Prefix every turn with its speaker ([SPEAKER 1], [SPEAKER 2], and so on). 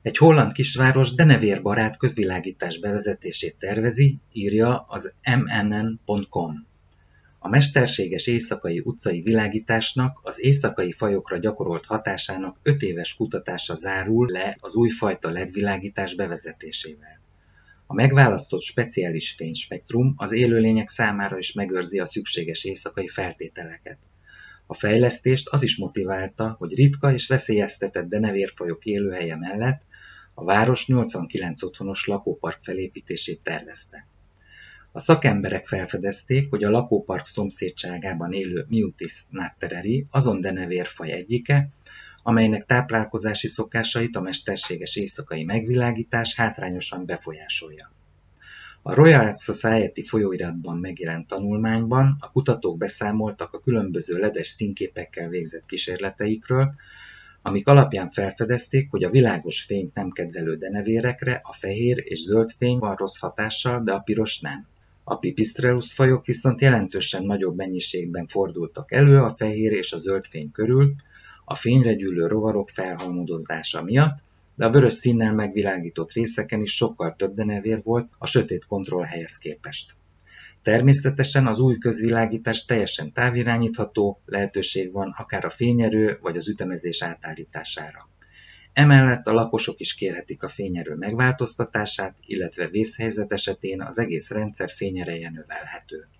[SPEAKER 1] Egy holland kisváros denevérbarát közvilágítás bevezetését tervezi, írja az mnn.com. A mesterséges éjszakai utcai világításnak az éjszakai fajokra gyakorolt hatásának 5 éves kutatása zárul le az újfajta LED-világítás bevezetésével. A megválasztott speciális fényspektrum az élőlények számára is megőrzi a szükséges éjszakai feltételeket. A fejlesztést az is motiválta, hogy ritka és veszélyeztetett denevérfajok élőhelye mellett a város 89 otthonos lakópark felépítését tervezte. A szakemberek felfedezték, hogy a lakópark szomszédságában élő Myotis nattereri azon denevérfaj egyike, amelynek táplálkozási szokásait a mesterséges éjszakai megvilágítás hátrányosan befolyásolja. A Royal Society folyóiratban megjelent tanulmányban a kutatók beszámoltak a különböző ledes színképekkel végzett kísérleteikről, amik alapján felfedezték, hogy a világos fényt nem kedvelő denevérekre a fehér és zöld fény van rossz hatással, de a piros nem. A Pipistrellus fajok viszont jelentősen nagyobb mennyiségben fordultak elő a fehér és a zöld fény körül, a fényre gyűlő rovarok felhalmozodása miatt, de a vörös színnel megvilágított részeken is sokkal több denevér volt a sötét kontrollhelyhez képest. Természetesen az új közvilágítás teljesen távirányítható, lehetőség van akár a fényerő vagy az ütemezés átállítására. Emellett a lakosok is kérhetik a fényerő megváltoztatását, illetve vészhelyzet esetén az egész rendszer fényereje növelhető.